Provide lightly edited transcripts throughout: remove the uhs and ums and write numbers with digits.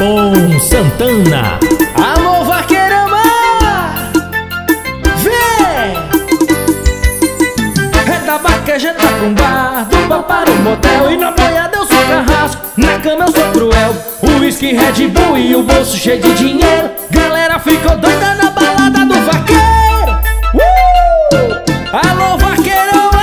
Tom Santana. Alô, vaqueirama! Vem! É da vaquejada pra um bar, do bar para um motel. E na boiada eu sou carrasco, na cama eu sou cruel. O whisky, Red Bull e o bolso cheio de dinheiro. Galera ficou doida na balada do vaqueiro. Alô, vaqueirama!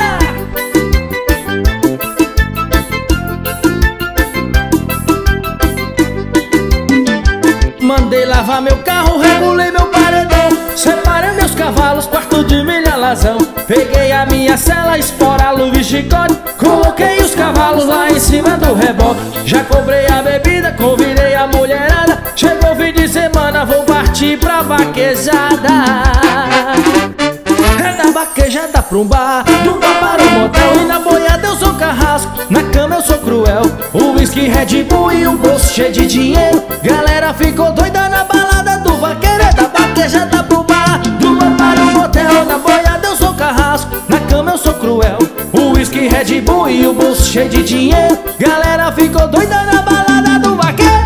Mandei lavar meu carro, regulei meu paredão, separei meus cavalos, quarto de milha, lazão. Peguei a minha cela, espora, luva e chicote, coloquei os cavalos lá em cima do reboque. Já cobrei a bebida, convidei a mulherada. Chegou o fim de semana, vou partir pra vaquejada. É da vaquejada pra um bar, do bar para um motel. E na boiada eu sou carrasco, na cama eu sou cruel. O whisky, Red Bull e o bolso cheio de dinheiro. Galera ficou doida na balada do vaqueiro. É da vaquejada pro bar, do bar para um motel. Na boiada eu sou carrasco, na cama eu sou cruel. O whisky, Red Bull e o bolso cheio de dinheiro. Galera ficou doida na balada do vaqueiro.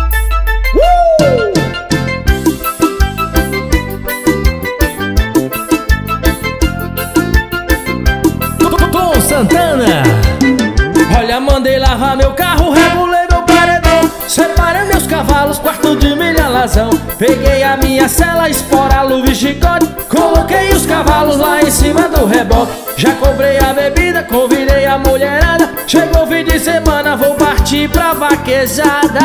Tom Santana. Olha, mandei lavar meu carro, regulei meu paredão, separei meus cavalos, quarto de milha, lazão. Peguei a minha cela, espora, luva e chicote, coloquei os cavalos lá em cima do reboque. Já cobrei a bebida, convidei a mulherada. Chegou o fim de semana, vou partir pra vaquejada.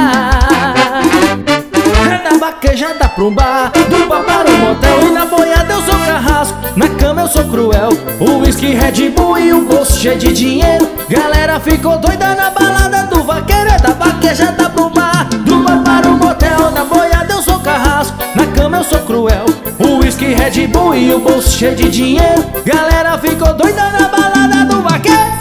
É da vaquejada pra um bar, do bar para um motel. E na boiada eu sou carrasco, na cama eu sou cruel. O whisky, Red Bull e o bolso cheio de dinheiro. Galera ficou doida na balada do vaqueiro. É da vaquejada pro bar, do bar para um motel. Na boiada eu sou carrasco, na cama eu sou cruel. O whisky, Red Bull e o bolso cheio de dinheiro. Galera ficou doida na balada do vaqueiro.